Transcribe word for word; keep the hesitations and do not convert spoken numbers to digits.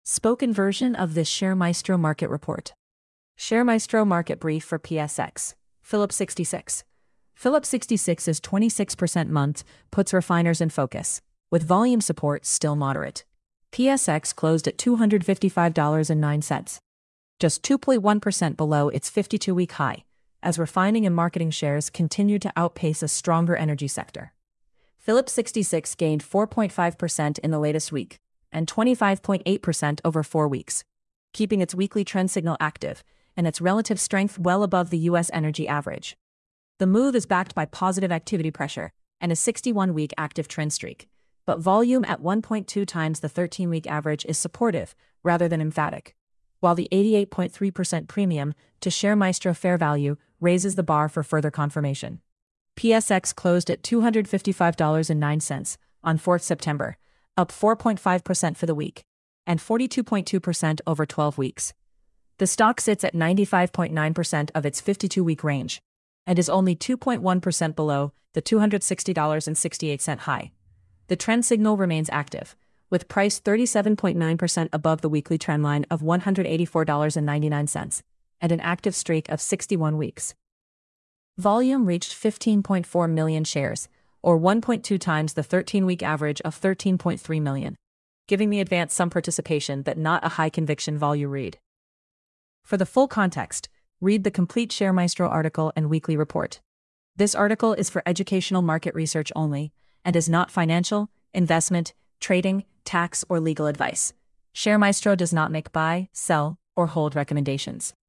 Spoken version of this ShareMaestro market report. ShareMaestro market brief for P S X. Phillips sixty-six. Phillips sixty-six's twenty-six percent month puts refiners in focus, with volume support still moderate. P S X closed at two hundred fifty-five dollars and nine cents, just two point one percent below its fifty-two-week high, as refining and marketing shares continued to outpace a stronger energy sector. Phillips sixty-six gained four point five percent in the latest week, and twenty-five point eight percent over four weeks, keeping its weekly trend signal active and its relative strength well above the U S energy average. The move is backed by positive activity pressure and a sixty-one-week active trend streak, but volume at one point two times the thirteen-week average is supportive rather than emphatic, while the eighty-eight point three percent premium to ShareMaestro fair value raises the bar for further confirmation. P S X closed at two hundred fifty-five dollars and nine cents on fourth of September, up four point five percent for the week, and forty-two point two percent over twelve weeks. The stock sits at ninety-five point nine percent of its fifty-two-week range, and is only two point one percent below the two hundred sixty dollars and sixty-eight cents high. The trend signal remains active, with price thirty-seven point nine percent above the weekly trend line of one hundred eighty-four dollars and ninety-nine cents, and an active streak of sixty-one weeks. Volume reached fifteen point four million shares, or one point two times the thirteen-week average of thirteen point three million, giving the advance some participation but not a high-conviction volume read. For the full context, read the complete ShareMaestro article and weekly report. This article is for educational market research only, and is not financial, investment, trading, tax, or legal advice. ShareMaestro does not make buy, sell, or hold recommendations.